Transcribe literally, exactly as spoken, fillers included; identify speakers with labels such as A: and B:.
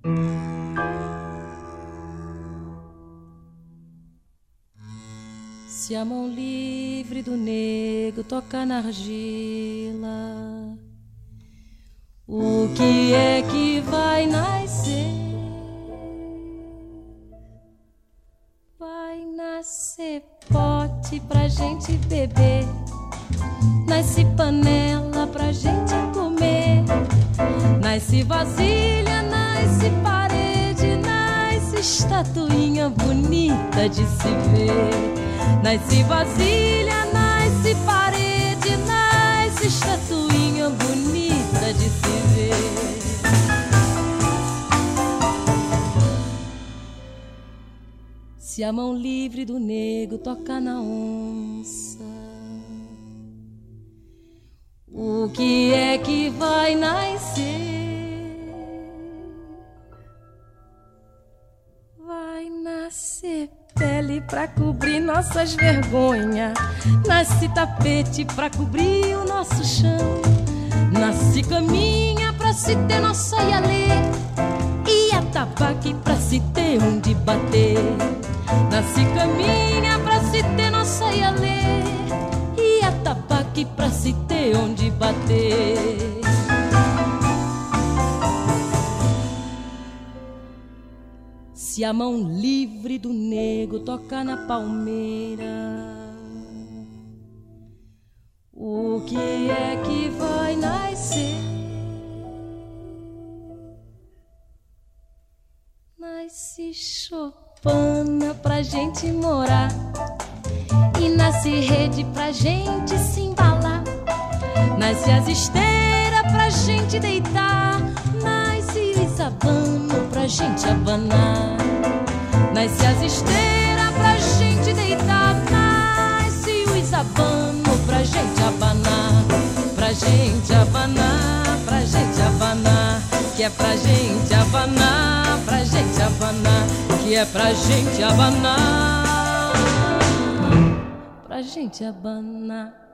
A: Se a mão livre do nego toca na argila, o que é que vai nascer? Vai nascer pote pra gente beber, nasce panela pra gente comer, nasce vasilha, nasce parede, nasce estatuinha bonita de se ver. Nasce vasilha, nasce parede, nasce estatuinha bonita de se ver. Se a mão livre do nego tocar na onça, o que é que vai nascer? Vai nascer pele pra cobrir nossas vergonhas, nasce tapete pra cobrir o nosso chão, nasce caminha pra se ter nossa ialê, e atabaque pra se ter onde bater. Nasce caminha pra se ter nossa ialê, e atabaque pra se ter onde bater. Se a mão livre do nego tocar na palmeira, o que é que vai nascer? Nasce chopana pra gente morar, e nasce rede pra gente se embalar, nasce as esteiras pra gente deitar, nasce Isabano pra gente abanar, nasce as esteiras pra gente deitar, nasce o Isabano pra gente abanar, pra gente abanar, pra gente abanar, que é pra gente abanar, pra gente abanar, que é pra gente abanar, pra gente abanar.